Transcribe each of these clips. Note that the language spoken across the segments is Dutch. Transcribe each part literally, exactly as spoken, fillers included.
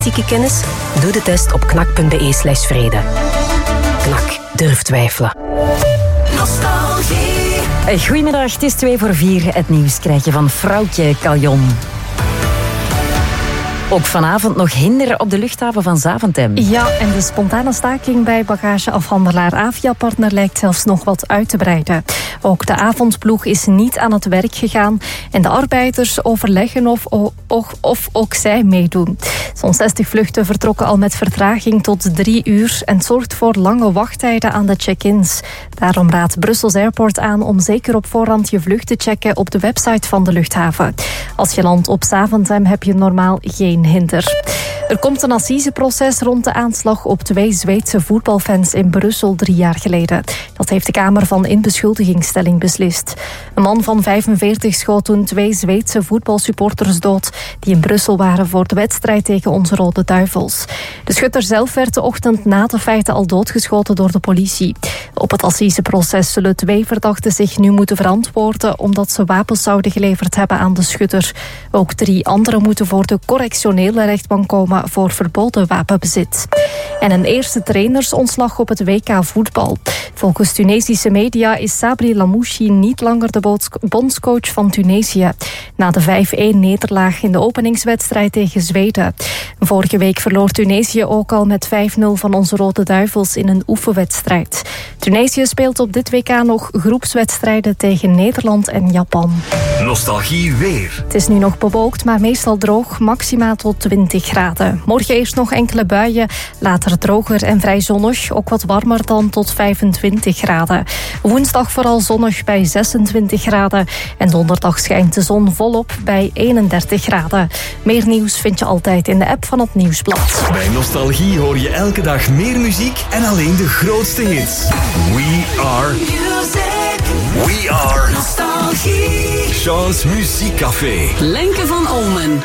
kennis? Doe de test op knak.be slash vrede. Knak, durf twijfelen. Nostalgie. Goedemiddag, het is twee voor vier. Het nieuws krijg je van Vrouwtje Caljon. Ook vanavond nog hinder op de luchthaven van Zaventem. Ja, en de spontane staking bij bagageafhandelaar Avia-partner lijkt zelfs nog wat uit te breiden. Ook de avondploeg is niet aan het werk gegaan en de arbeiders overleggen of, of, of ook zij meedoen. Zo'n zestig vluchten vertrokken al met vertraging tot drie uur en het zorgt voor lange wachttijden aan de check-ins. Daarom raadt Brussels Airport aan om zeker op voorhand je vlucht te checken op de website van de luchthaven. Als je landt op Zaventem heb je normaal geen hinder. Er komt een assiseproces rond de aanslag op twee Zweedse voetbalfans in Brussel drie jaar geleden. Dat heeft de Kamer van Inbeschuldigingsstelling beslist. Een man van vijfenveertig schoot toen twee Zweedse voetbalsupporters dood die in Brussel waren voor de wedstrijd tegen onze Rode Duivels. De schutter zelf werd de ochtend na de feiten al doodgeschoten door de politie. Op het assiseproces zullen twee verdachten zich nu moeten verantwoorden omdat ze wapens zouden geleverd hebben aan de schutter. Ook drie anderen moeten voor de correctionele rechtbank komen voor verboden wapenbezit. En een eerste trainersontslag op het W K voetbal. Volgens Tunesische media is Sabri Lamouchi niet langer de bondscoach van Tunesië. Na de vijf-een nederlaag in de openingswedstrijd tegen Zweden. Vorige week verloor Tunesië ook al met vijf nul van onze Rode Duivels in een oefenwedstrijd. Tunesië speelt op dit W K nog groepswedstrijden tegen Nederland en Japan. Nostalgie weer. Het is nu nog bewolkt, maar meestal droog, maxima tot twintig graden. Morgen eerst nog enkele buien, later droger en vrij zonnig. Ook wat warmer dan tot vijfentwintig graden. Woensdag vooral zonnig bij zesentwintig graden. En donderdag schijnt de zon volop bij eenendertig graden. Meer nieuws vind je altijd in de app van het Nieuwsblad. Bij Nostalgie hoor je elke dag meer muziek en alleen de grootste hits. We are music. We are Nostalgie. Sean's Muziekcafé. Lenke van Olmen.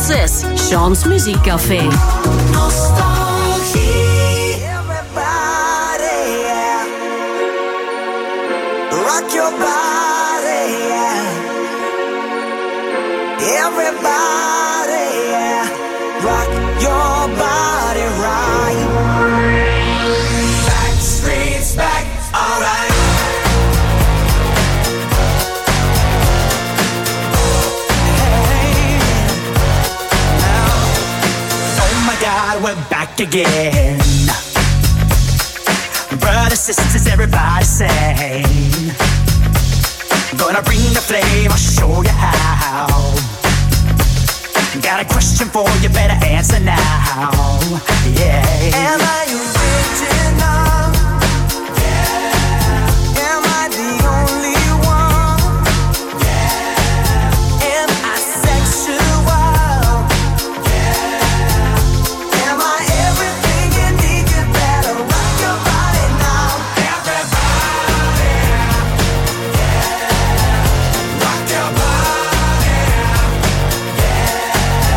zes, Sean's Muziekcafé. Nostalgie. Everybody, yeah. Rock your body, yeah. Everybody, yeah. Rock your body right. Back streets back, alright. Hey, now, oh my God, we're back again. Brothers, sisters, everybody sing. Gonna bring the flame, I'll show you how. Got a question for you, better answer now. Yeah. Am I original? Yeah. Am I the only one? Yeah. Am I sexual? Yeah. Am I everything you need? You better rock your body now. Everybody, yeah. Rock your body, yeah.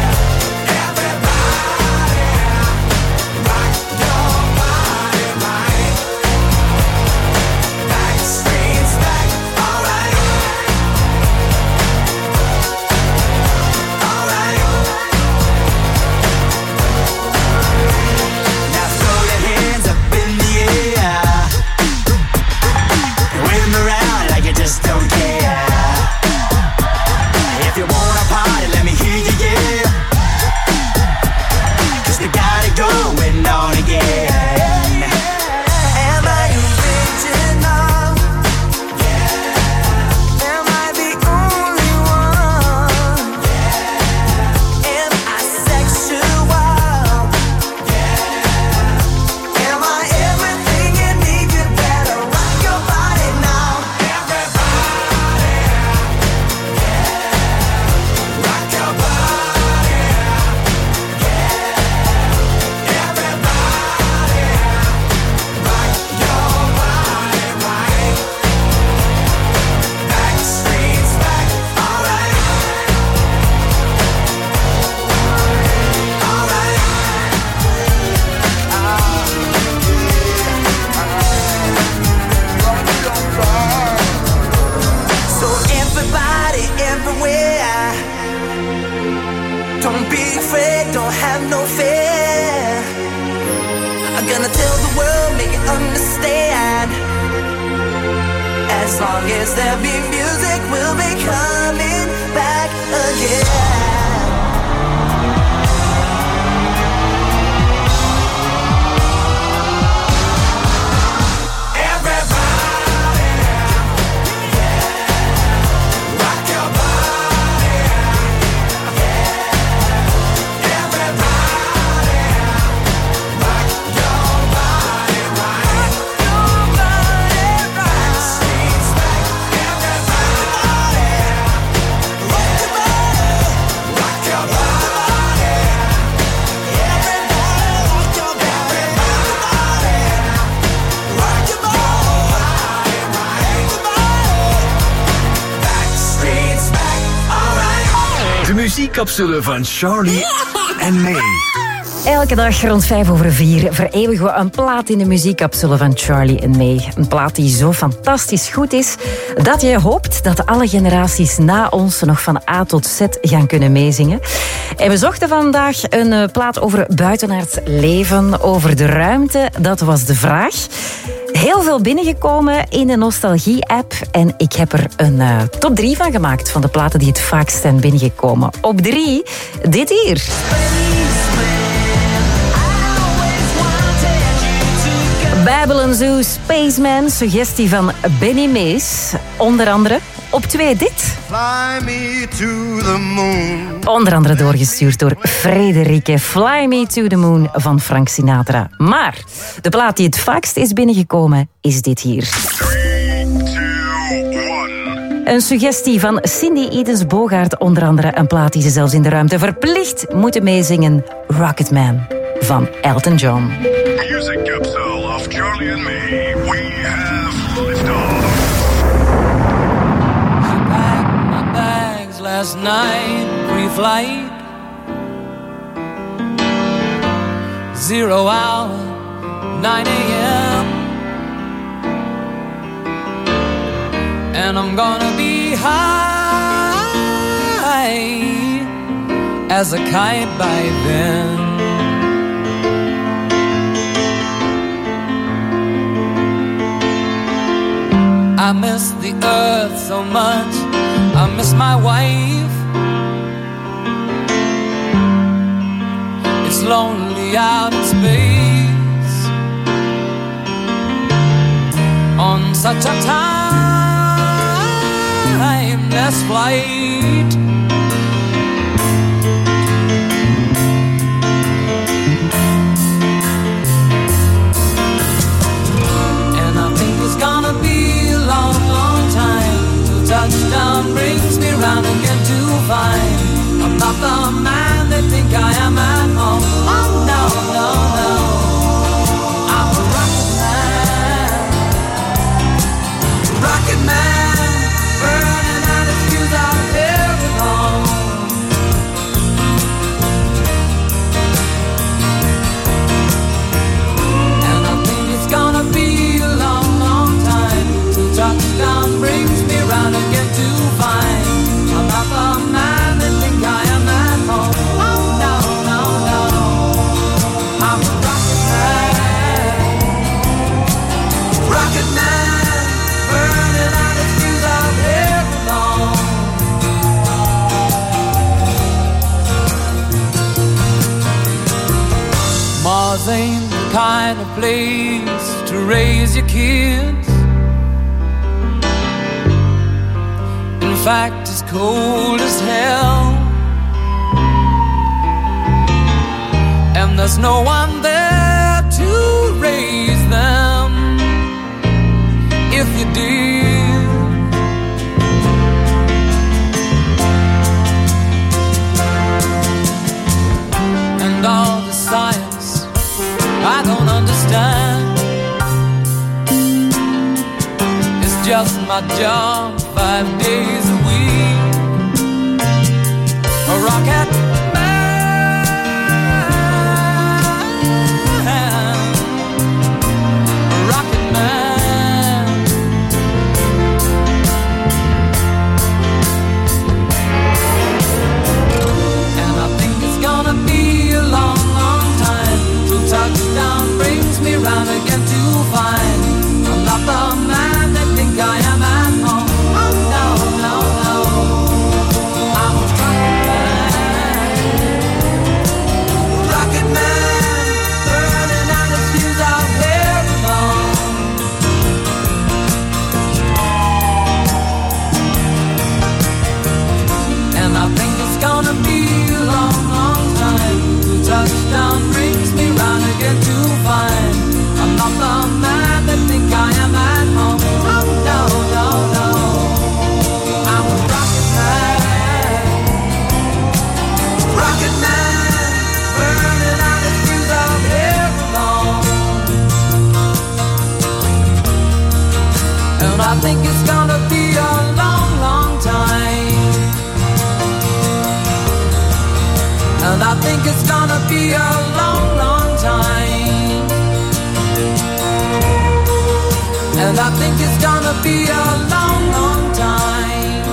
Everybody, rock your body right. Back streets back, alright. Alright. Now throw your hands up in the air. Wave 'em around like you just don't care. If you wanna party, let me hear you, yeah. 'Cause we got it going on again. Am I original? Yeah. Am I the only one? Yeah. Am I sexual? Yeah. Am I everything you need? You better rock your body now. Everybody, yeah. Rock your body, yeah. Everybody, rock your body right. Back streets back, alright. Alright. So everybody, everywhere, don't be afraid, don't have no fear. I'm gonna tell the world, make it understand. As long as there be music, we'll be coming back again. Everybody, yeah. Rock your body, yeah. Everybody, rock your body right. Your body right. Streets back, everybody, rock your body, rock your body, everybody, rock your body, rock your body right. Back streets back, alright. De muziekcapsule van Charlie en May. Elke dag rond vijf over vier vereeuwigen we een plaat in de muziekcapsule van Charlie en May. Een plaat die zo fantastisch goed is dat je hoopt dat alle generaties na ons nog van A tot Z gaan kunnen meezingen. En we zochten vandaag een uh, plaat over buitenaards leven, over de ruimte. Dat was de vraag. Heel veel binnengekomen in de Nostalgie-app. En ik heb er een uh, top drie van gemaakt van de platen die het vaakst zijn binnengekomen. Op drie, dit hier. Babylon Zoo, Spaceman, suggestie van Benny Mays. Onder andere. Op twee dit. Fly me to the moon. Onder andere doorgestuurd door Frederike. Fly Me to the Moon van Frank Sinatra. Maar de plaat die het vaakst is binnengekomen is dit hier. three, two, one. Een suggestie van Cindy Edens Bogaert. Onder andere een plaat die ze zelfs in de ruimte verplicht moeten meezingen. Rocketman van Elton John. Music capsule of Charlie and me. We have liftoff. I packed my bags last night, pre-flight. zero hour, nine a.m. And I'm gonna be high as a kite by then. I miss the earth so much, I miss my wife. It's lonely out in space on such a timeless flight. And I think it's gonna be a long, long time till touchdown brings me round again to find I'm not the man they think I am at home. Oh no, no, no, I'm a rocket man, rocket man, burning out his fuse out here alone. And I think it's gonna be a long, long time till touchdown brings me round again to find I'm not the man they think I am at home. Oh no, no, no, I'm a rocket man, rocket man, burning out his fuse out here alone. Mars ain't the kind of place to raise your kids. In fact, it's cold as hell, and there's no one there to raise them if you did. And all the science I don't understand, it's just my job five days a week. A rocket man, a rocket man. And I think it's gonna be a long, long time till touchdown brings me round again to find I'm not the man they think I am at home. Oh no, no, no, I'm a rocket man, rocket man, burning out his fuse out here alone. And I think it's gonna be a long, long time till touchdown brings me round again to find I'm not the man they think I am at home. Oh no, no, no, I'm a rocket man, rocket man, burning out his fuse out here alone. And I think it's gonna be a long, long time. And I think it's gonna be a long, long time. And I think it's gonna be a long, long time.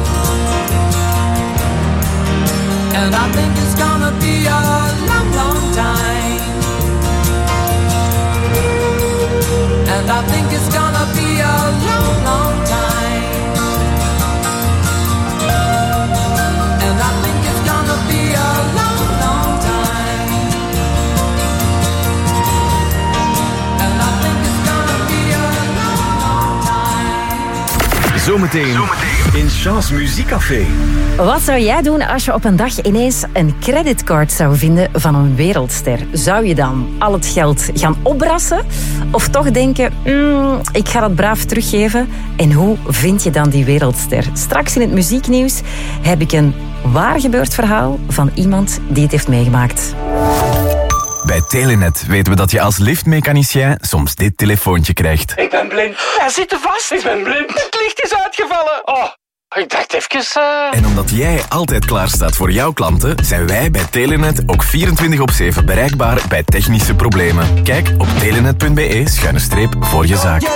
And I think it's gonna be a long, long time. And I think it's gonna be a long, long time. And I think it's gonna be a long, long time. And I think it's gonna be a long, long time. Zometeen, Zometeen. in Chance Muziekcafé. Wat zou jij doen als je op een dag ineens een creditcard zou vinden van een wereldster? Zou je dan al het geld gaan opbrassen? Of toch denken, mm, ik ga dat braaf teruggeven? En hoe vind je dan die wereldster? Straks in het muzieknieuws heb ik een waar gebeurd verhaal van iemand die het heeft meegemaakt. Bij Telenet weten we dat je als liftmechanicien soms dit telefoontje krijgt. Ik ben blind. Hij zit er vast. Ik ben blind. Het licht is uitgevallen. Oh. Ik dacht even... Uh... En omdat jij altijd klaar staat voor jouw klanten, zijn wij bij Telenet ook vierentwintig op zeven bereikbaar bij technische problemen. Kijk op telenet punt be schuine streep voor je zaak.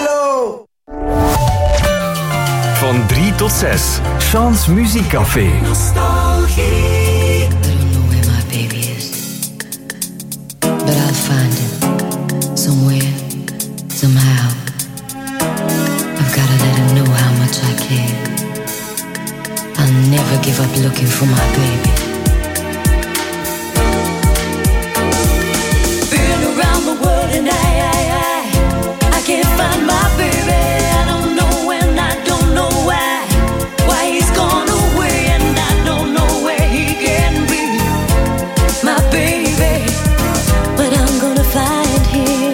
Van drie tot zes. Chans Muziekcafé. Nostalgie. I don't know where my baby is, but I'll find him somewhere, somehow. I've gotta let him know how much I care. I'll never give up looking for my baby. Been around the world and I, I, I, I can't find my baby. I don't know when, I don't know why. Why he's gone away and I don't know where he can be. My baby, but I'm gonna find him.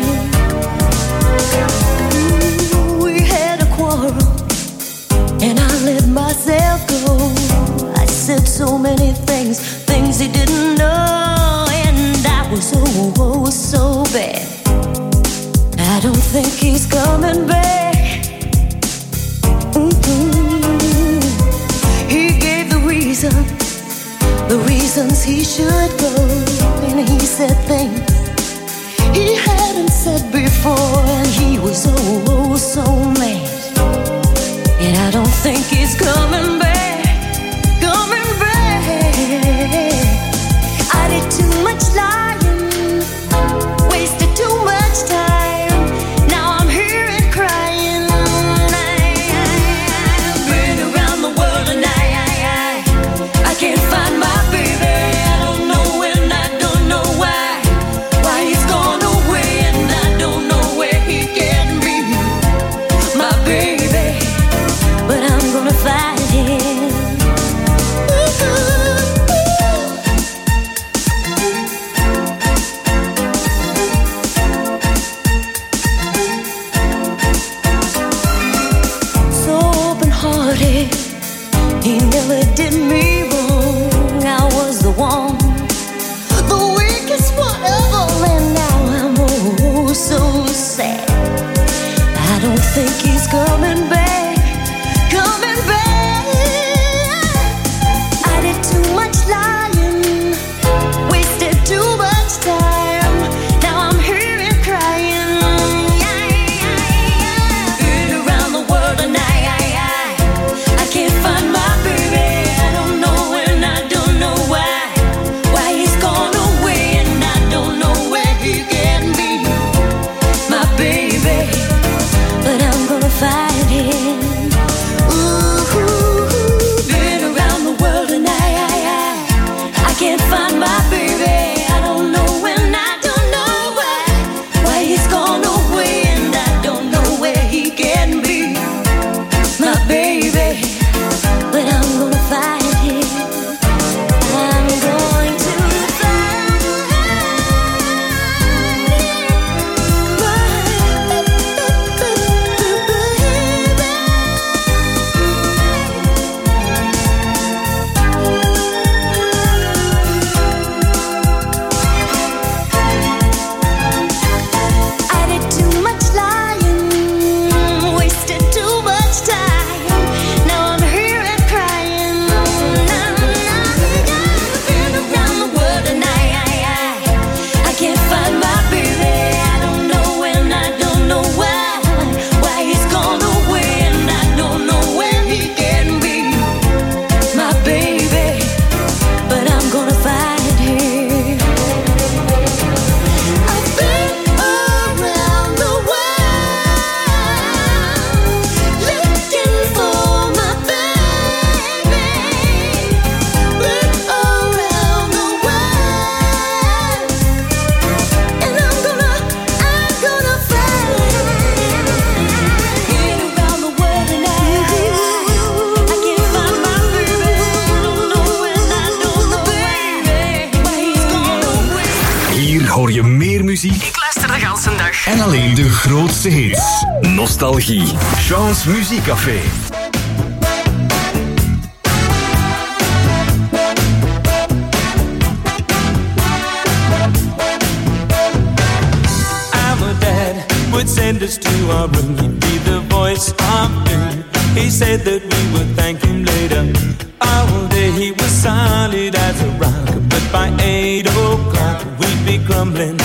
Ooh, we had a quarrel and I let myself go. I said so many things, things he didn't know, and I was oh, oh, so bad. I don't think he's coming back. Mm-hmm. He gave the reason, the reasons he should go, and he said things he hadn't said before, and he was oh, oh, so mad. And I don't think he's coming back, coming back. I did too much lying, wasted too much time. Now I'm here and crying. I've been around the world and I, I, I, I can't find my baby. I don't know when, I don't know why. Why he's gone away and I don't know where he can be. My baby, but I'm gonna find him. So open-hearted, he never did me wrong. I was the one, the weakest one of all, and now I'm oh so sad. I don't think he's coming back, coming back. I did too much lying, wasted too much time. Now I'm here and crying. Been around the world and I, I, I, I can't find my baby. I don't know when, I don't know why. Why he's gone away and I don't know where he can be. My baby, but I'm gonna find him. Ooh, been around the world and I, I, I, I can't find my baby. I don't know when, I don't know why. Why he's gone away and I don't know where he can be. My baby, but I'm gonna find him. I'm going to find I did too much lying, wasted too much time. Now I'm here and crying. Been around the world and I, I, I, I can't find my baby. I don't know when, I don't know why. Why he's gone away and I don't know where he can be. My baby, but I'm gonna find him. I've been around the world looking for my baby. Been around the world, and I'm gonna, I'm gonna find him. Been around the world and I, I can't find my baby. I don't know when, I don't know why. Why he's gone away. Hier hoor je meer muziek Ik luister de ganse dag. en alleen de grootste hits. Nostalgie. Chance Muziekcafé. I'm a dad, would send us to our room. He'd be the voice of doom. He said that we would thank him later. All day he was solid as a rock, but by eight o'clock we'd be crumbling.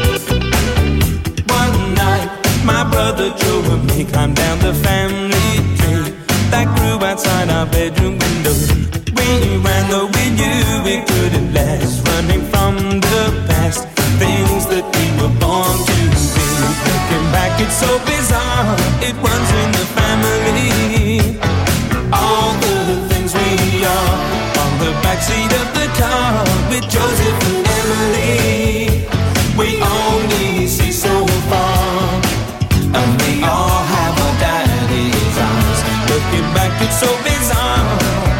One night my brother Joe and me climbed down the family tree that grew outside our bedroom window. We ran though we knew it couldn't last, running from the past, things that we were born to be. Looking back it's so bizarre, it runs in the family. All the things we are on the backseat of the car with Joseph and Emily. We only see so far, and we all have our daddy's eyes. Looking back it's so bizarre.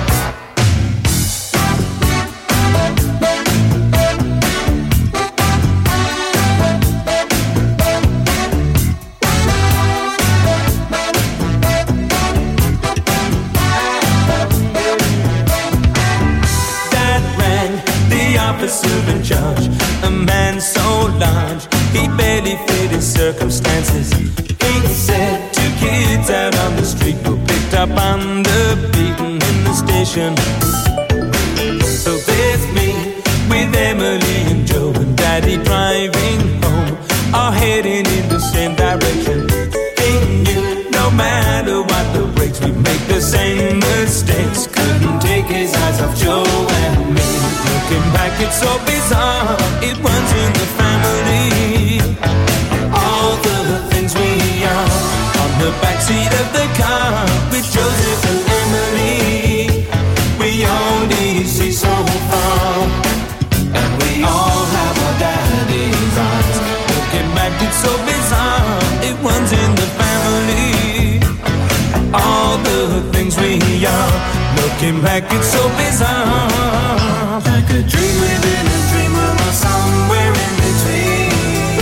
Officer in charge, a man so large he barely fit his circumstances. He said two kids out on the street were picked up on the beaten in the station. So there's me with Emily and Joe and Daddy driving home, all heading in the same direction. He knew no matter what the brakes, we make the same mistakes. Couldn't take his eyes off Joe and me. Looking back it's so bizarre, it runs in the family. All the things we are on the backseat of the car with Joseph and Emily. We only see so far, and we all have our daddy's eyes. Looking back it's so bizarre, it runs in the family. All the things we are, looking back it's so bizarre. Like a dream within a dream, or somewhere in between.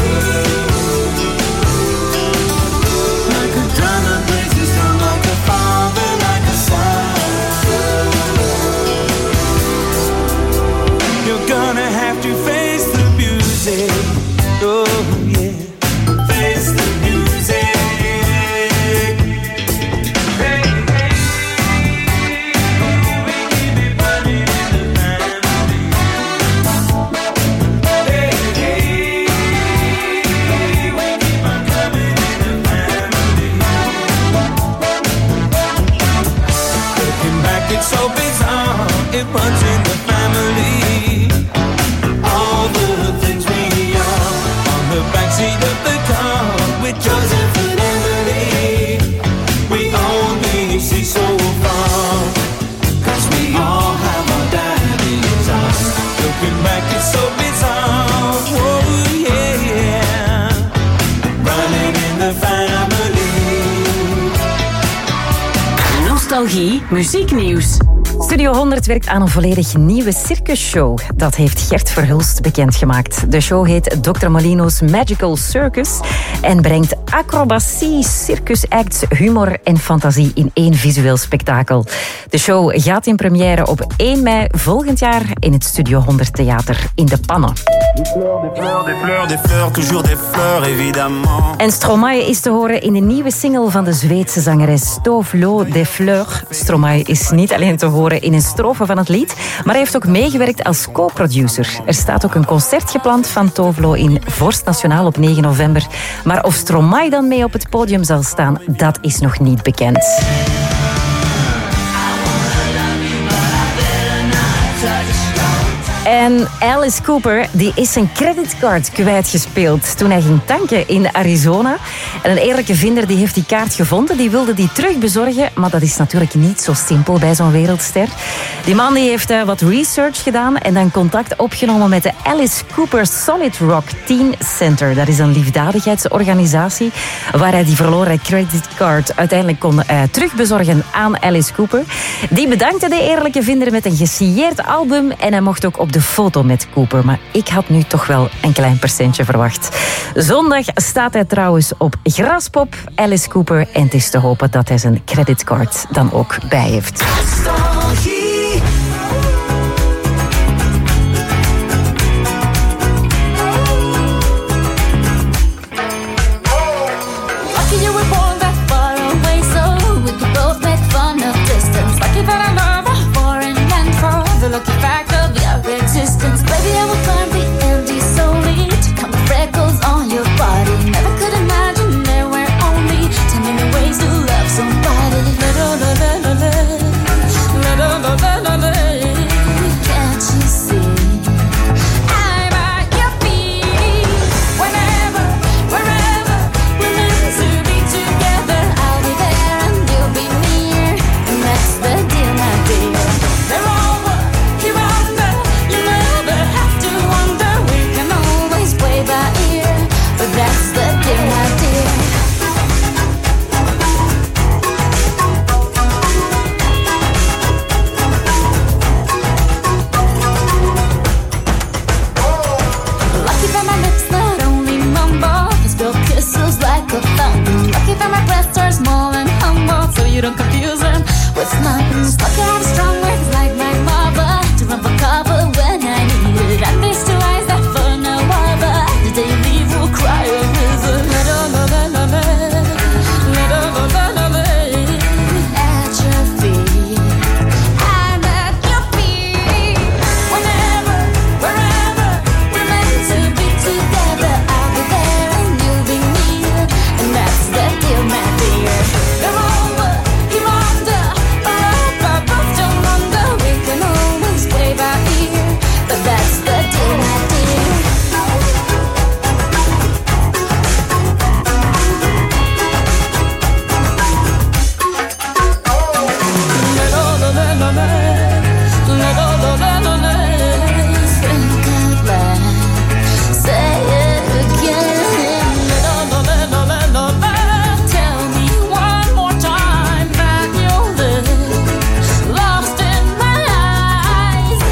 Like a drum that breaks its drum, like a father, like a son. You're gonna have to face the music. Oh yeah, face the music. It's so bizarre, it runs in the family. All the things we are on the backseat of the car with Joseph and Emily. We only see so far, cause we all have our daddy's eyes. Looking back it's so bizarre, oh yeah, yeah. Running in the family. Nostalgie, muzieknieuws. Studio honderd werkt aan een volledig nieuwe circusshow. Dat heeft Gert Verhulst bekendgemaakt. De show heet dokter Molino's Magical Circus en brengt acrobatie, circusacts, humor en fantasie in één visueel spektakel. De show gaat in première op één mei volgend jaar in het Studio honderd Theater in De Pannen. En Stromae is te horen in de nieuwe single van de Zweedse zangeres Tovlo des Fleurs. Stromae is niet alleen te horen in een strofe van het lied, maar hij heeft ook meegewerkt als co-producer. Er staat ook een concert gepland van Tovlo in Vorst Nationaal op negen november. Maar of Stromae dan mee op het podium zal staan, dat is nog niet bekend. En Alice Cooper die is zijn creditcard kwijtgespeeld toen hij ging tanken in Arizona. En een eerlijke vinder die heeft die kaart gevonden. Die wilde die terugbezorgen, maar dat is natuurlijk niet zo simpel bij zo'n wereldster. Die man die heeft uh, wat research gedaan en dan contact opgenomen met de Alice Cooper Solid Rock Teen Center. Dat is een liefdadigheidsorganisatie waar hij die verloren creditcard uiteindelijk kon uh, terugbezorgen aan Alice Cooper. Die bedankte de eerlijke vinder met een gesigneerd album en hij mocht ook op de foto met Cooper. Maar ik had nu toch wel een klein percentje verwacht. Zondag staat hij trouwens op Graspop, Alice Cooper. En het is te hopen dat hij zijn creditcard dan ook bij heeft. Lucky you were born that far away, so we could both make with nothing. Stuck out strong words like my mother to run for cover when I need it. I missed her eyes that for no other. The day leave will cry a river. La la la la la la la la la la la. At your feet, I'm at your feet. Whenever, wherever we're meant to be together, I'll be there and you'll be near, and that's the deal, my dear. You're over, you're under, but I both don't wonder. We can always play by ear, but that's the deal, my dear. Think out loud, say it again. Tell me one more time that you'll live lost in my eyes.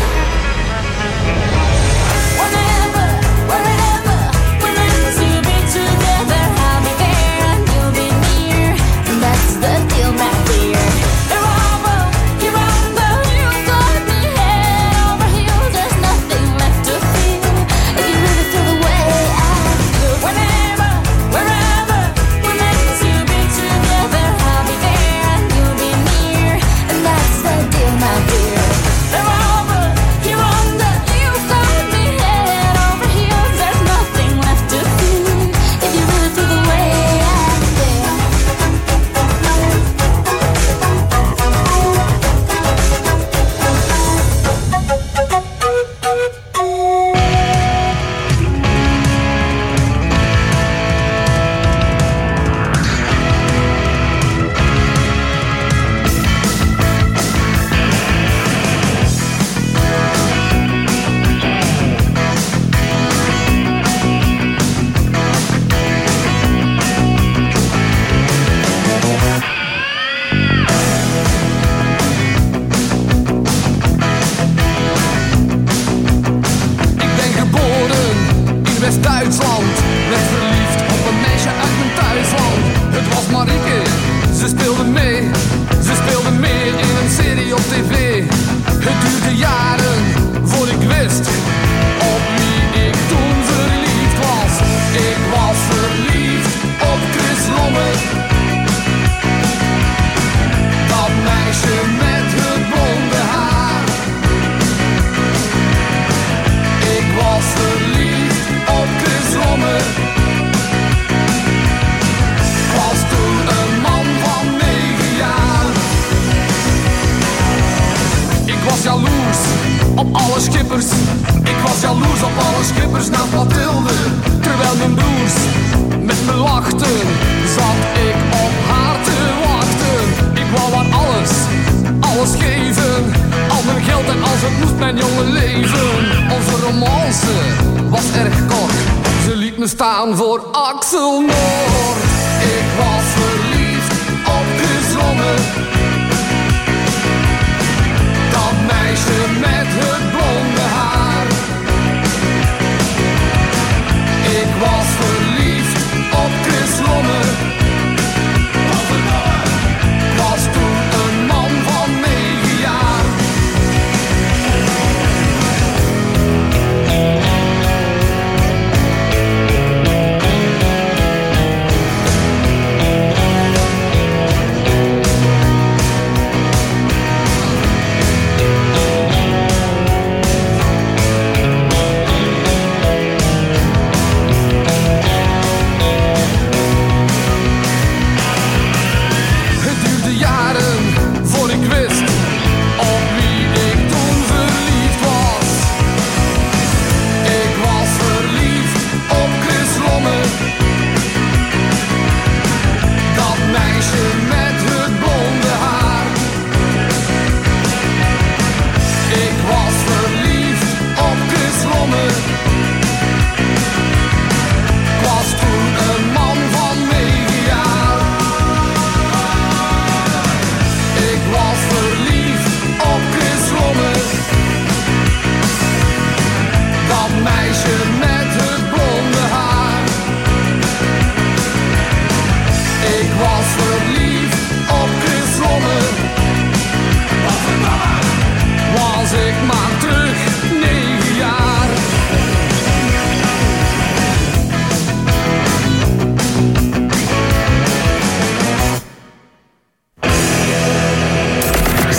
Whenever, wherever we're meant to be together, I'll be there and you'll be near, and that's the deal, my dear. You're over, you're under, you got me head over heels. There's nothing left to feel if you really feel the way I feel. Whenever, wherever we're meant to be together, I'll be there and you'll be near, and that's the deal, my dear. You're over, you're under, you got me head over heels. There's nothing left to feel if you really feel the way I feel. Ik ben geboren in West-Duitsland. Werd verliefd op een meisje uit mijn thuisland. Het was Marieke, ze speelde mee. Ze speelde mee in een serie op tv. Het duurde jaren voor ik wist op wie ik toen verliefd was. Ik was verliefd op Chris Lomme. Dat meisje met het blonde haar. Ik was verliefd op Chris Lomme. Was toen een man van negen jaar. Ik was jaloers op alle schippers. Ik was jaloers op alle schippers naast Mathilde. Terwijl mijn broers met me lachten, zat ik op haar te wachten. Ik wou haar alles, alles geven. Al mijn geld en als het moest mijn jonge leven. Onze romance was erg kort. Ze liet me staan voor Axel Noord. Ik was verliefd op Chris Lomme. Dat meisje met het blonde haar. Ik was verliefd op Chris Lomme. Was toen een man van negen jaar.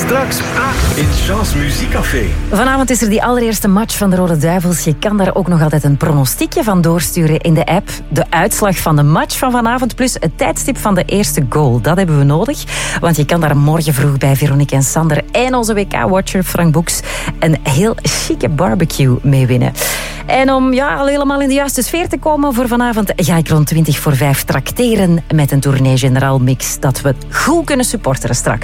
Straks in Chance Muziekcafé. Vanavond is er die allereerste match van de Rode Duivels. Je kan daar ook nog altijd een pronostiekje van doorsturen in de app. De uitslag van de match van vanavond plus het tijdstip van de eerste goal. Dat hebben we nodig. Want je kan daar morgen vroeg bij Veronique en Sander en onze W K-watcher Frank Boeks een heel chique barbecue mee winnen. En om ja, al helemaal in de juiste sfeer te komen voor vanavond ga ik rond twintig voor vijf trakteren met een Tournee Generaal mix dat we goed kunnen supporteren straks.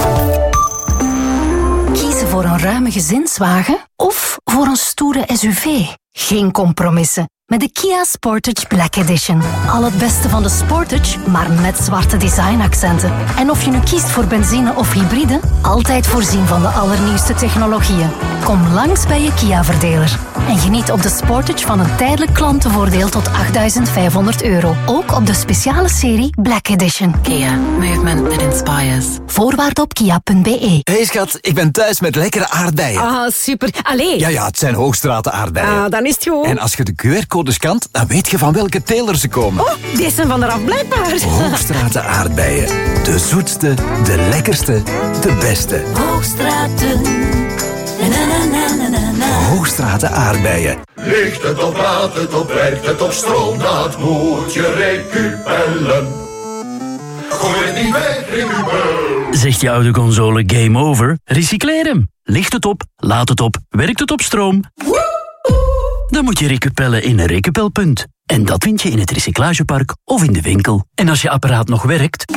Kiezen voor een ruime gezinswagen of voor een stoere S U V? Geen compromissen. Met de Kia Sportage Black Edition. Al het beste van de Sportage, maar met zwarte designaccenten. En of je nu kiest voor benzine of hybride, altijd voorzien van de allernieuwste technologieën. Kom langs bij je Kia-verdeler. En geniet op de Sportage van een tijdelijk klantenvoordeel tot achtduizend vijfhonderd euro. Ook op de speciale serie Black Edition. Kia. Movement that inspires. Voorwaarden op kia punt b e. Hey schat, ik ben thuis met lekkere aardbeien. Ah, super. Allee. Ja, ja, het zijn Hoogstraten aardbeien. Ah, dan is het goed. En als je de Q R-code scant, dan weet je van welke teler ze komen. Oh, die zijn van eraf blijkbaar. Hoogstraten aardbeien. De zoetste, de lekkerste, de beste. Hoogstraten. Na, na, na, na, na. Hoogstraten aardbeien. Ligt het op, laat het op, werkt het op stroom, dat moet je recupellen. Gooi het niet weg, recupel. Zegt je oude console game over? Recycleer hem. Ligt het op, laat het op, werkt het op stroom? Dan moet je recupellen in een recupelpunt. En dat vind je in het recyclagepark of in de winkel. En als je apparaat nog werkt,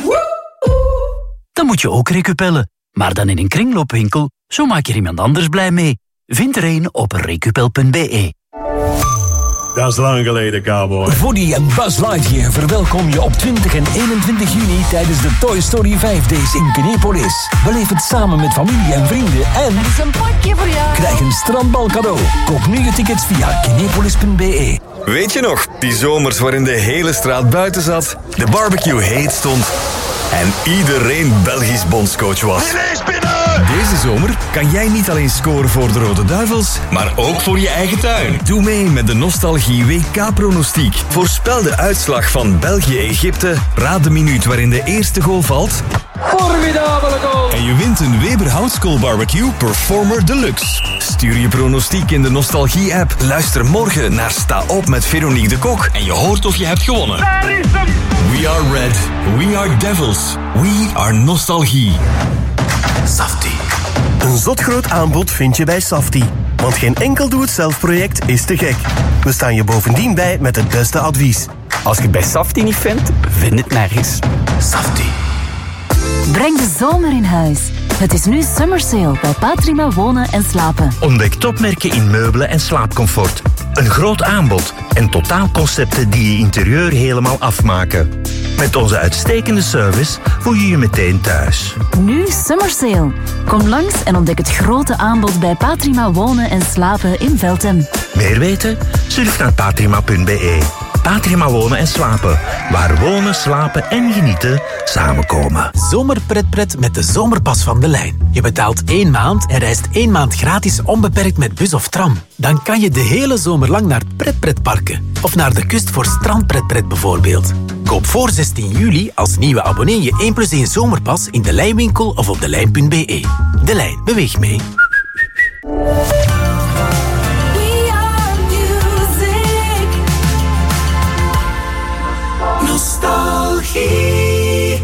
dan moet je ook recupellen. Maar dan in een kringloopwinkel, zo maak je er iemand anders blij mee. Vind er een op recupel punt b e. Dat is lang geleden, cowboy. Woody en Buzz Lightyear verwelkom je op twintig en eenentwintig juni tijdens de Toy Story vijf Days in Kinepolis. Beleef het samen met familie en vrienden en... Er is een pakje voor jou. Krijg een strandbal cadeau. Koop nu je tickets via kinepolis punt b e. Weet je nog, die zomers waarin de hele straat buiten zat, de barbecue heet stond en iedereen Belgisch bondscoach was? Deze zomer kan jij niet alleen scoren voor de Rode Duivels, maar ook voor je eigen tuin. Doe mee met de Nostalgie W K-pronostiek. Voorspel de uitslag van België-Egypte, raad de minuut waarin de eerste goal valt. Formidabele goal! En je wint een Weber Houtskool Barbecue Performer Deluxe. Stuur je pronostiek in de Nostalgie-app. Luister morgen naar Sta Op met Veronique de Kok en je hoort of je hebt gewonnen. Daar is hem! We are red, we are devils, we are nostalgie. Safti. Een zotgroot aanbod vind je bij Safti. Want geen enkel doe-het-zelf-project is te gek. We staan je bovendien bij met het beste advies. Als je het bij Safti niet vindt, vind het nergens. Safti. Breng de zomer in huis. Het is nu Summer Sale bij Patrima Wonen en Slapen. Ontdek topmerken in meubelen en slaapcomfort. Een groot aanbod en totaalconcepten die je interieur helemaal afmaken. Met onze uitstekende service voel je je meteen thuis. Nu Summer Sale. Kom langs en ontdek het grote aanbod bij Patrima Wonen en Slapen in Veltem. Meer weten? Surf naar patrima punt b e. Patrima Wonen en Slapen. Waar wonen, slapen en genieten samenkomen. Zomerpretpret met de zomerpas van De Lijn. Je betaalt één maand en reist één maand gratis onbeperkt met bus of tram. Dan kan je de hele zomer lang naar pretpretparken. Of naar de kust voor strandpretpret bijvoorbeeld. Koop voor zestien juli als nieuwe abonnee je één plus één zomerpas in De Lijnwinkel of op delijn punt b e. De Lijn, beweeg mee. Nostalgie.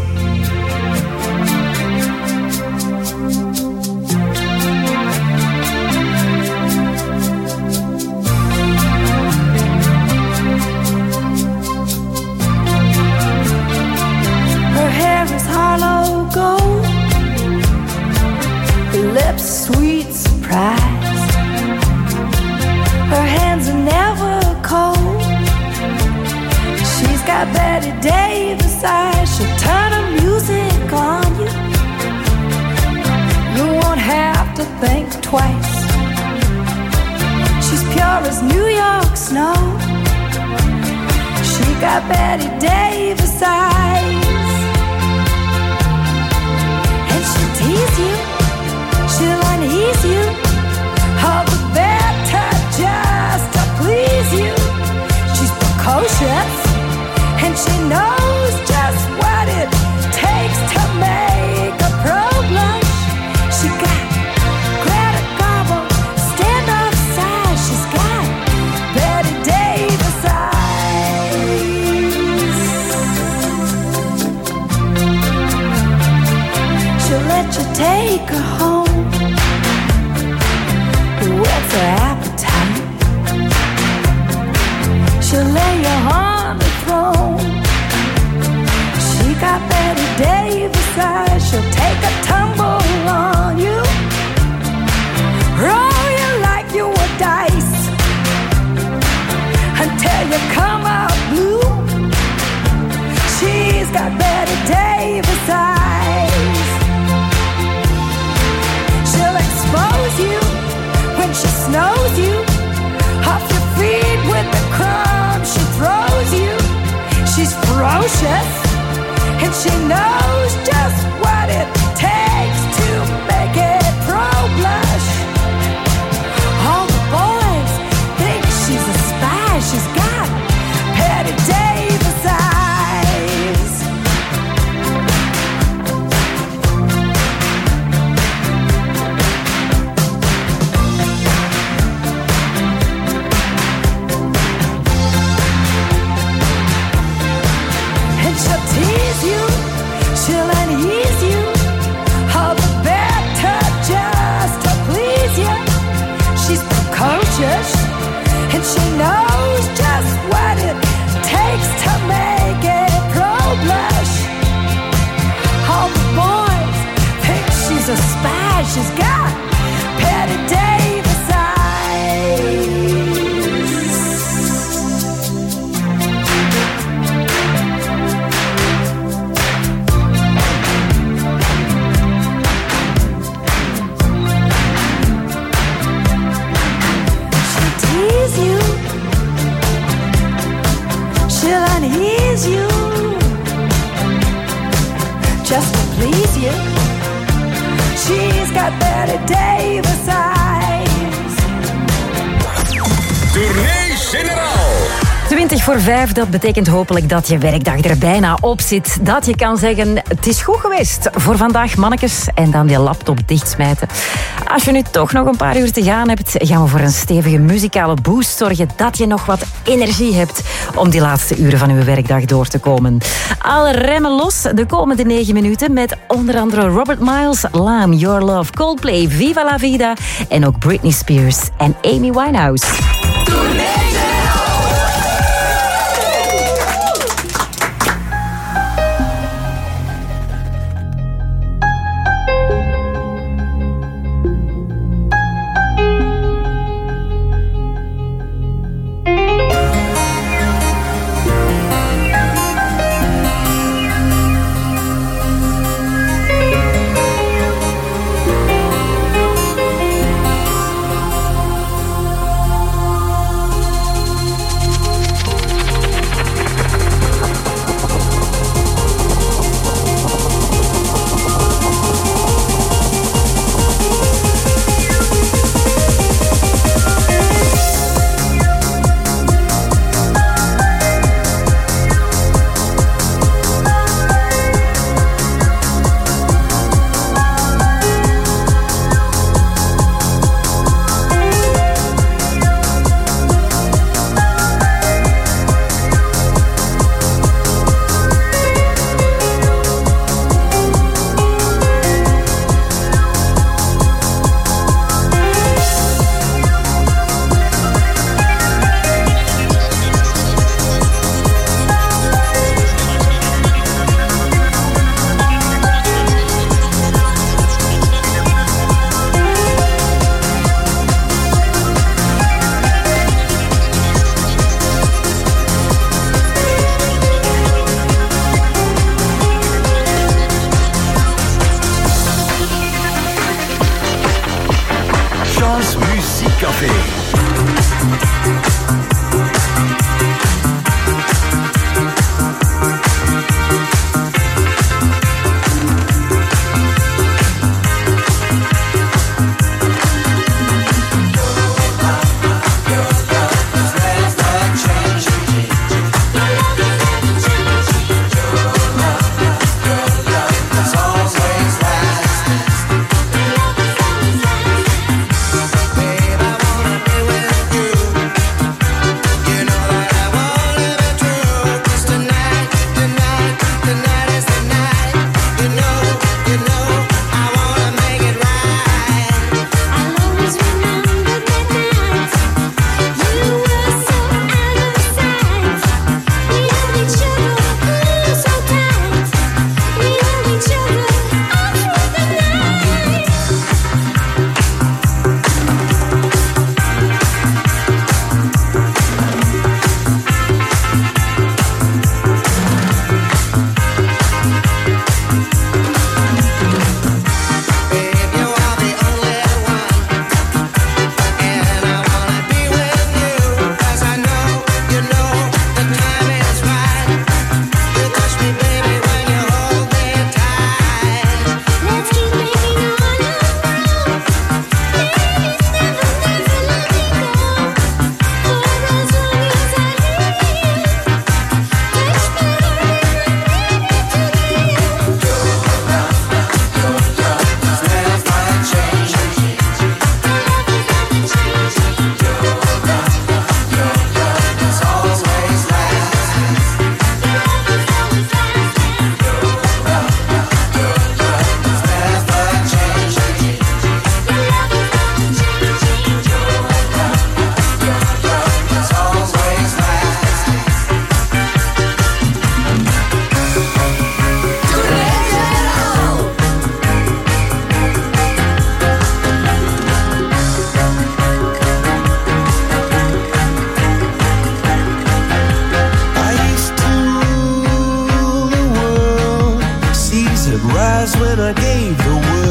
Her hair is hollow gold, her lips sweet surprise. Her hands are never cold. She's got Betty Davis eyes. She'll turn her music on you. You won't have to think twice. She's pure as New York snow. She got Betty Davis eyes. And she'll tease you, she'll unease you, all the better just to please you. She's precocious, and she knows just what it takes to make a pro blush. She let you take her home with her appetite. She'll lay you on the throne. She got Betty Davis eyes. She'll take a tumble on you, roll you like you were dice until you come out blue. She's got Betty Davis eyes. She'll expose you when she snows you off your feet with the crumbs she throws you. She's ferocious and she knows just what it takes to make it pro-blush. All the boys think she's a spy. She's got Betty Davis eyes. And she'll tease you, she'll unease you, all the better just to please you. She's precocious and she knows just what it takes to make it pro-blush. All the boys think she's a spy. She's got Betty Davis eyes. She'll tease you, she'll unease you, just to please you. She's got Betty Davis eyes. Tournee Generaal. twintig voor vijf, dat betekent hopelijk dat je werkdag er bijna op zit. Dat je kan zeggen, het is goed geweest voor vandaag, mannetjes. En dan die laptop dichtsmijten. Als je nu toch nog een paar uur te gaan hebt, gaan we voor een stevige muzikale boost zorgen. Dat je nog wat energie hebt om die laatste uren van uw werkdag door te komen. Alle remmen los de komende negen minuten met onder andere Robert Miles, Lam, Your Love, Coldplay, Viva la Vida en ook Britney Spears en Amy Winehouse.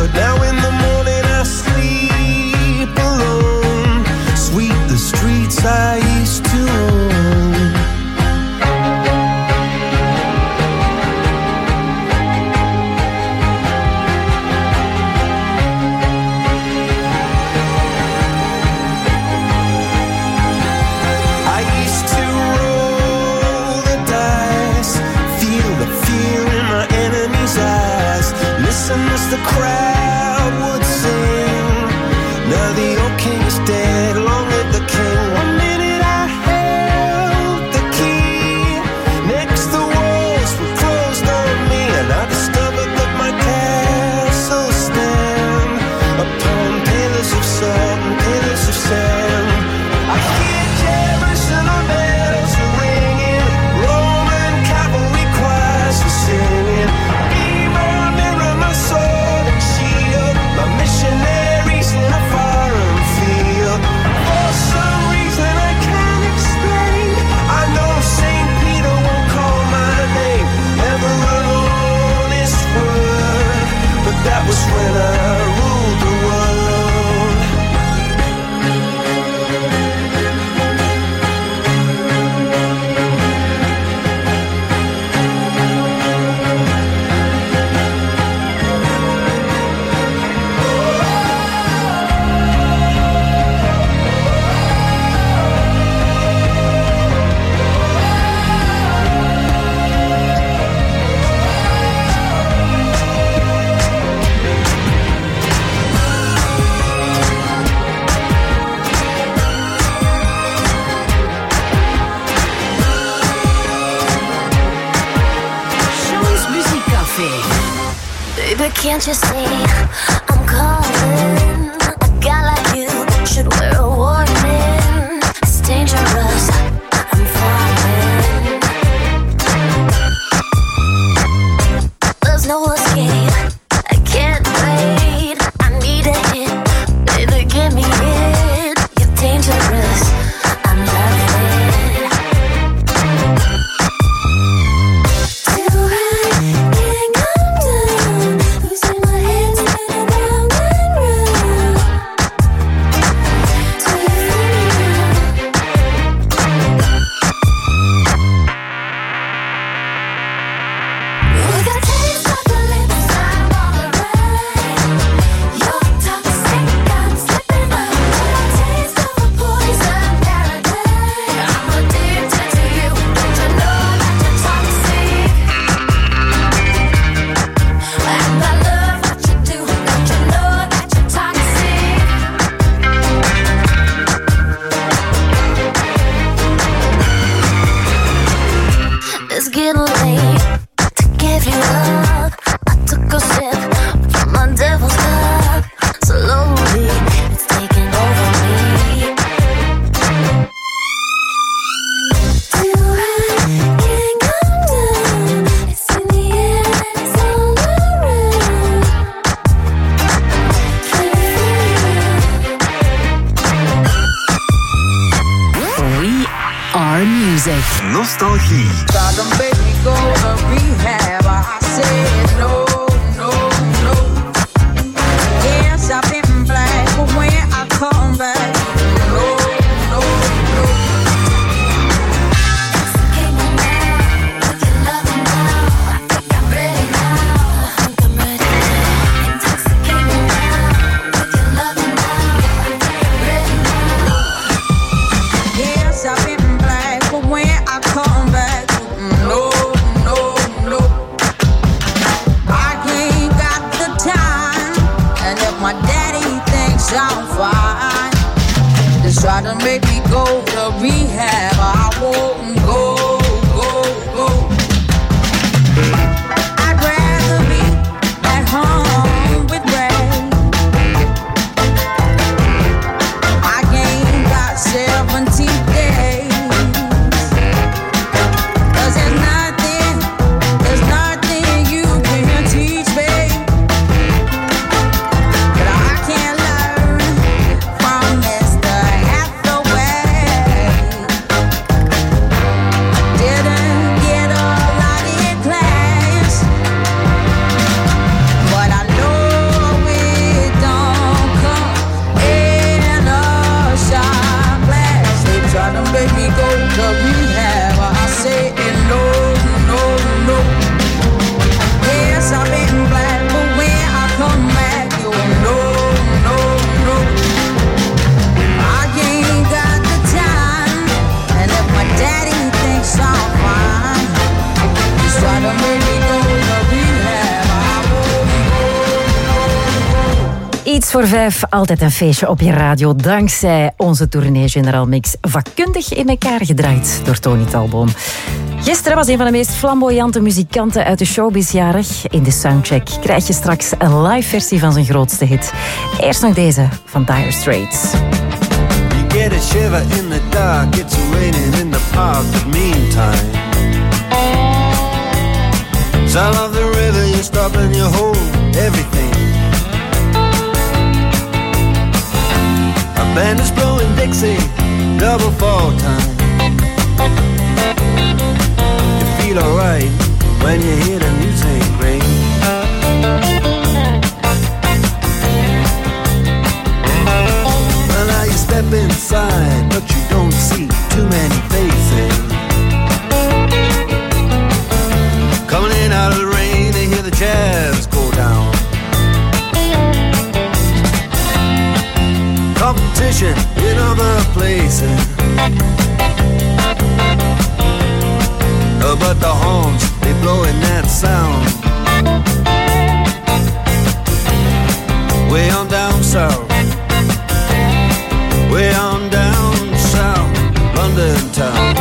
But now in the morning I sleep alone. Sweep the streets I used to own. I used to roll the dice, feel the fear in my enemy's eyes, listen as the crowd would sing. Now the old king is dead, long live the king. One minute I held the key, next the walls were closed on me, and I discovered that my castle stand upon pillars of salt and pillars of sand. I hear Jerusalem bells are ringing, Roman cavalry choirs are singing. Mirror, mirror, my sword and shield, my missionaries in a foreign field. For some reason I can't explain, I know Saint Peter won't call my name, never an honest word, but that was when I ruled the world. Sean's Muziekcafé. Baby, can't you see I'm calling? A guy like you should wear a warning. It's dangerous, I'm falling. There's no escape, I can't wait. I need a hit, baby, give me it. You're dangerous, I'm loving it. Till I can't come down, losing my head, spinning round and round. Till you feel me now. With a taste of your lips, I'm on the ride. You're toxic, I'm slipping up. With a taste of a poison paradise. I'm addicted to you, don't you know that you're toxic? And I love what you do, don't you know that you're toxic? It's getting late to give you up. I took a sip from my devil's cup. Slowly, it's taking over me. Till I can't come down, it's in the air and it's all around. Can you feel We are music. Nostalgie. Tried to make me go to rehab. I said no, no, no. Yes, I've been black, but when I come back, no, no, no. Intoxicate me now with your loving now. I think I'm ready now. I think I'm ready now. Intoxicate me now with your loving now. I think I'm ready now. Yes, I've been black, but when I come back, no, no, no. I ain't got the time, and if my daddy thinks I'm fine, just try to make me go to rehab. I won't go, go, go. I'd rather be at home with Ray. I ain't got seventeen days. 'Cause there's nothing, there's nothing you can teach me that I can't learn from Mister Hathaway. Iets voor vijf, altijd een feestje op je radio. Dankzij onze tournee General Mix. Vakkundig in elkaar gedraaid door Tony Talboom. Gisteren was een van de meest flamboyante muzikanten uit de showbiz jarig. In de soundcheck krijg je straks een live versie van zijn grootste hit. Eerst nog deze van Dire Straits. You get a shiver in the dark, it's raining in the park, but meantime sound of the river, you stop and you hold everything. A band is blowing Dixie, double fall time. You feel alright when you hear the music ring. Well, now you step inside, but you don't see too many faces. Coming in out of the rain, they hear the jazz go down. Competition in other places, oh, but the horns, they blowing that sound. Way on down south, way on down south, London town.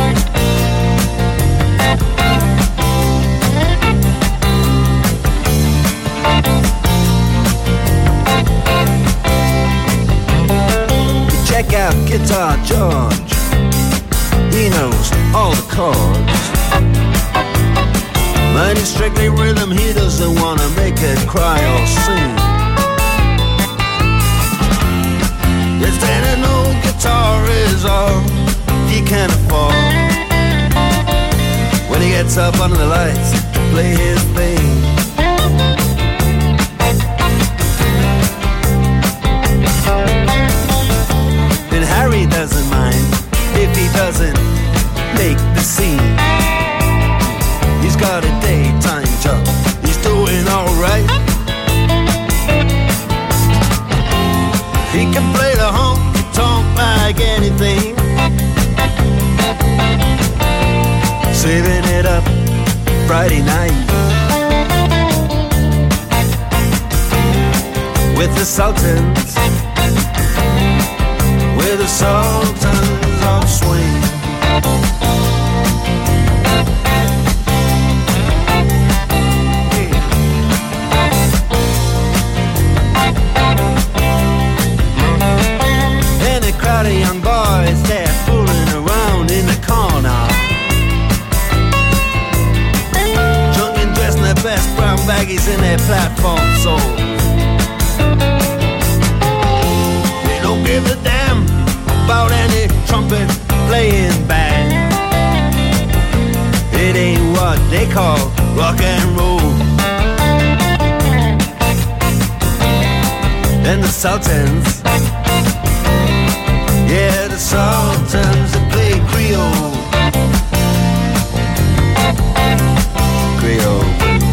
Check out Guitar George, he knows all the chords. But it's strictly rhythm, he doesn't wanna make it cry or sing. Yes, then an old guitar is all he can afford. When he gets up under the lights to play his thing. And Harry doesn't mind if he doesn't make the scene. He's got a daytime job, he's doing alright. He can play the honky-tonk like anything, saving it up Friday night with the Sultans, with the Sultans of Swing. And a crowd of young boys, they're fooling around in the corner, drunk and dressed in their best brown baggies in their platform soles. They don't give a damn about any trumpet playing band. It ain't what they call rock and roll. And the Sultans, yeah, the Sultans that play Creole. Creole.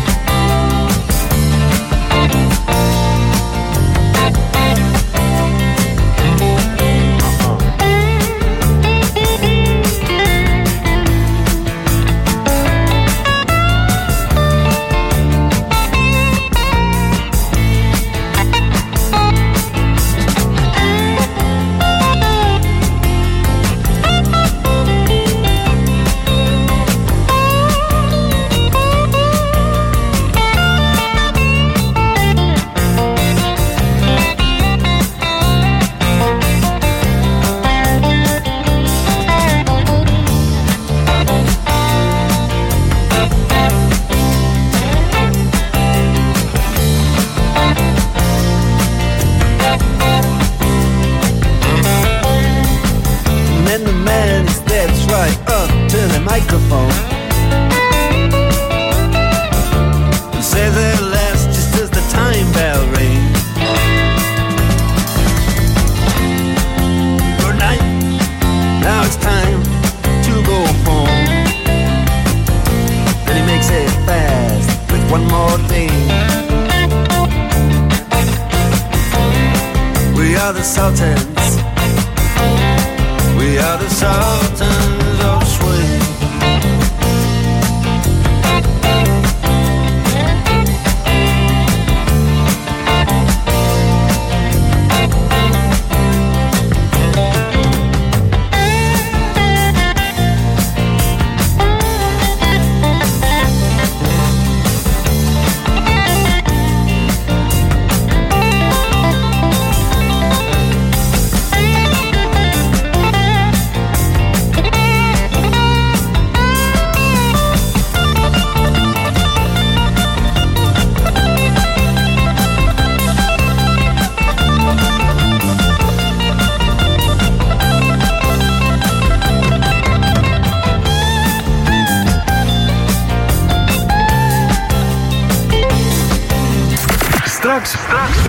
Microphone and says at last, just as the time bell rings, good night, now it's time to go home. Then he makes it fast with one more thing. We are the Sultans, we are the Sultans of Swing.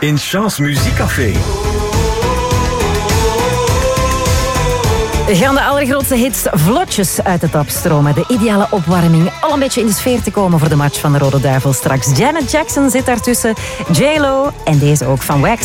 in Chance Muziekcafé. Gaan de allergrootste hits vlotjes uit de tap stromen. De ideale opwarming. Al een beetje in de sfeer te komen voor de match van de Rode Duivel straks. Janet Jackson zit daartussen. J Lo en deze ook van Wax.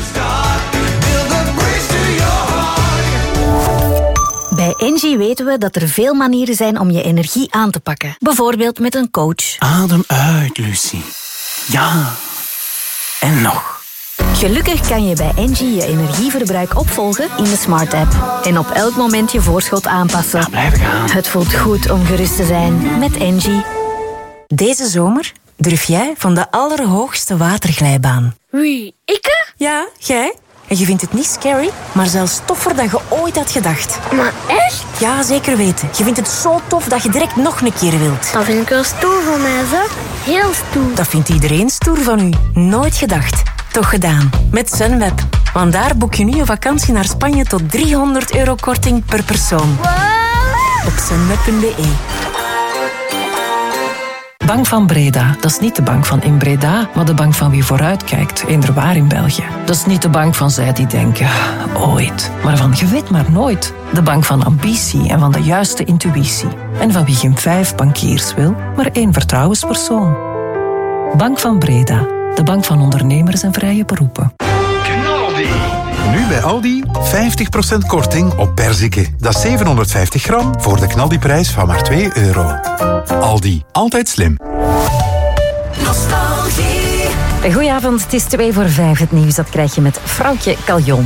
Bij Engie weten we dat er veel manieren zijn om je energie aan te pakken. Bijvoorbeeld met een coach. Adem uit, Lucie. Ja. En nog. Gelukkig kan je bij Engie je energieverbruik opvolgen in de Smart app. En op elk moment je voorschot aanpassen. Ja, blijven gaan. Het voelt goed om gerust te zijn met Engie. Deze zomer durf jij van de allerhoogste waterglijbaan. Wie, ik? Ja, jij. En je vindt het niet scary, maar zelfs toffer dan je ooit had gedacht. Maar echt? Ja, zeker weten. Je vindt het zo tof dat je direct nog een keer wilt. Dat vind ik wel stoer van mij, zeg. Heel stoer. Dat vindt iedereen stoer van u. Nooit gedacht. Toch gedaan. Met Sunweb. Want daar boek je nu een vakantie naar Spanje tot driehonderd euro korting per persoon. Wow. Op sunweb punt be. Bank van Breda, dat is niet de bank van in Breda, maar de bank van wie vooruitkijkt, eender waar in België. Dat is niet de bank van zij die denken, ooit, maar van je weet maar nooit. De bank van ambitie en van de juiste intuïtie. En van wie geen vijf bankiers wil, maar één vertrouwenspersoon. Bank van Breda, de bank van ondernemers en vrije beroepen. Nu bij Aldi vijftig procent korting op perziken. Dat is zevenhonderdvijftig gram voor de knaldiprijs van maar twee euro. Aldi, altijd slim. Nostalgie. Goedenavond, het is twee voor vijf. Het nieuws dat krijg je met Vrouwtje Caljon.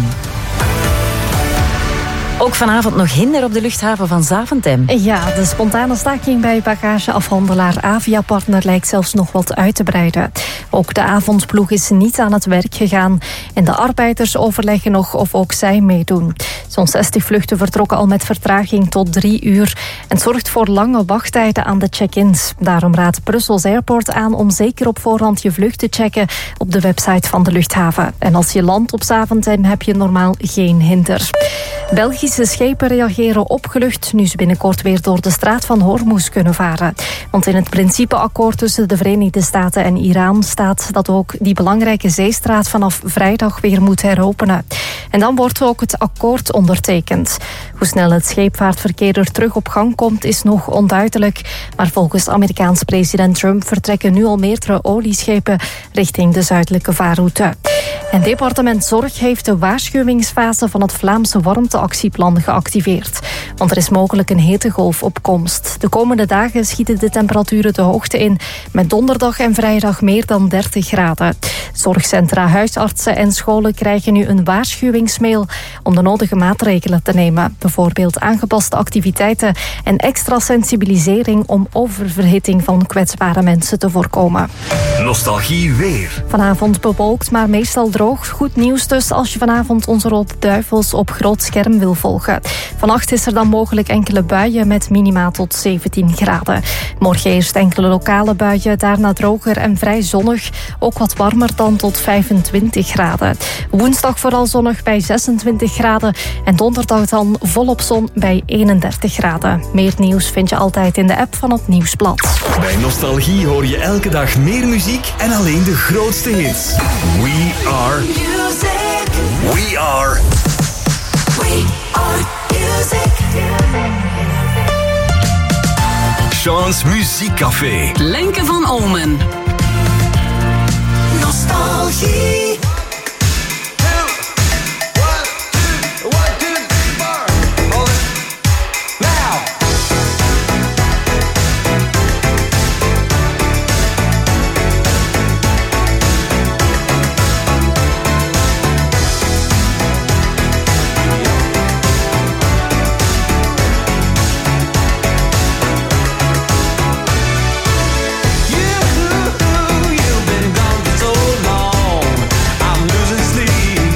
Ook vanavond nog hinder op de luchthaven van Zaventem. Ja, de spontane staking bij bagageafhandelaar Avia-partner lijkt zelfs nog wat uit te breiden. Ook de avondploeg is niet aan het werk gegaan. En de arbeiders overleggen nog of ook zij meedoen. Zo'n zestig vluchten vertrokken al met vertraging tot drie uur. En het zorgt voor lange wachttijden aan de check-ins. Daarom raadt Brussels Airport aan om zeker op voorhand je vlucht te checken op de website van de luchthaven. En als je landt op Zaventem heb je normaal geen hinder. Belgische schepen reageren opgelucht nu ze binnenkort weer door de straat van Hormuz kunnen varen. Want in het principeakkoord tussen de Verenigde Staten en Iran staat dat ook die belangrijke zeestraat vanaf vrijdag weer moet heropenen. En dan wordt ook het akkoord ondertekend. Hoe snel het scheepvaartverkeer er terug op gang komt is nog onduidelijk. Maar volgens Amerikaans president Trump vertrekken nu al meerdere olieschepen richting de zuidelijke vaarroute. En departement Zorg heeft de waarschuwingsfase van het Vlaamse warmteactieplan geactiveerd. Want er is mogelijk een hittegolf op komst. De komende dagen schieten de temperaturen de hoogte in, met donderdag en vrijdag meer dan dertig graden. Zorgcentra, huisartsen en scholen krijgen nu een waarschuwingsmail om de nodige maatregelen te nemen. Bijvoorbeeld aangepaste activiteiten en extra sensibilisering om oververhitting van kwetsbare mensen te voorkomen. Nostalgie weer. Vanavond bewolkt, maar meestal droog. Goed nieuws dus als je vanavond onze Rode Duivels op groot scherm wil volgen. Vannacht is er dan mogelijk enkele buien met minima tot zeventien graden. Morgen eerst enkele lokale buien, daarna droger en vrij zonnig. Ook wat warmer dan tot vijfentwintig graden. Woensdag vooral zonnig bij zesentwintig graden. En donderdag dan volop zon bij eenendertig graden. Meer nieuws vind je altijd in de app van het Nieuwsblad. Bij Nostalgie hoor je elke dag meer muziek en alleen de grootste hits. We are music. We are. We are music. Chance Muziekcafé. Lenke van Olmen. Nostalgie.